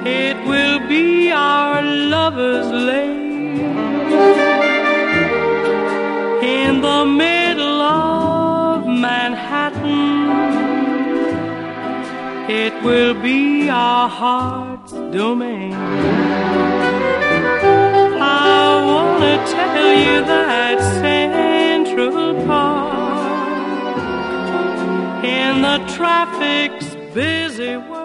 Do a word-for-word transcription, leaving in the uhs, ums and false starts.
It will be our lover's lane in the middle of Manhattan. It will be our heart's domain. I wanna tell you that Central Park, in the traffic's busy way,